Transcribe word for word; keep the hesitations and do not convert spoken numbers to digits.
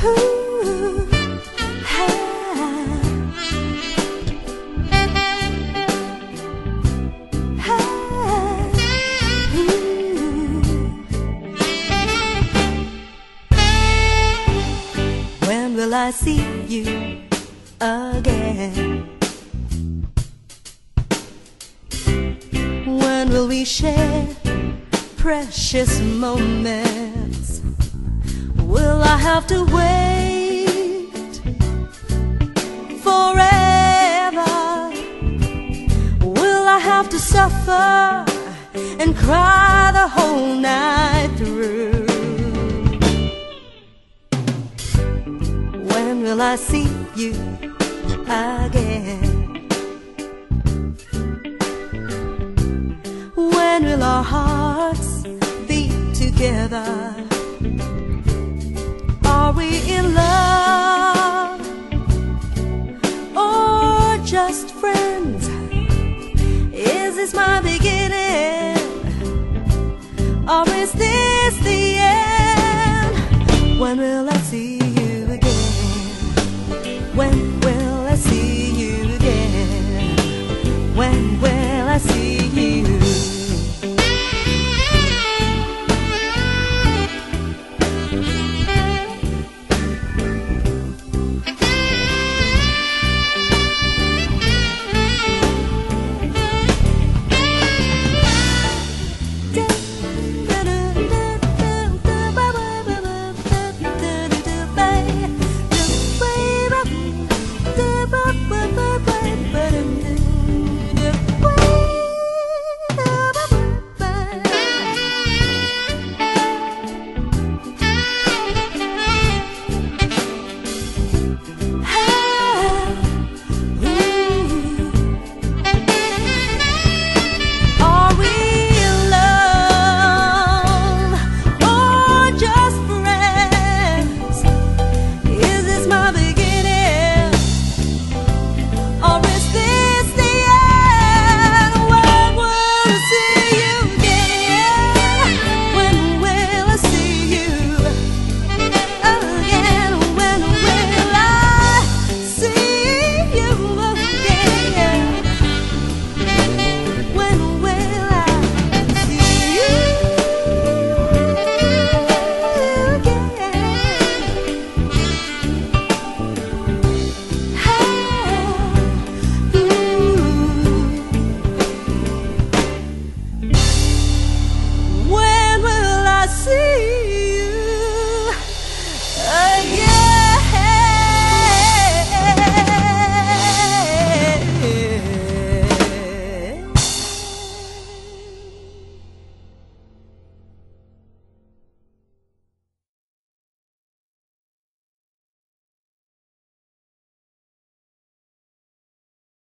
Ooh, ah. When will I see you again? When will we share precious moments? Will I have to wait forever? Will I have to suffer and cry the whole night through? When will I see you again? When will our hearts beat together? Are we in love?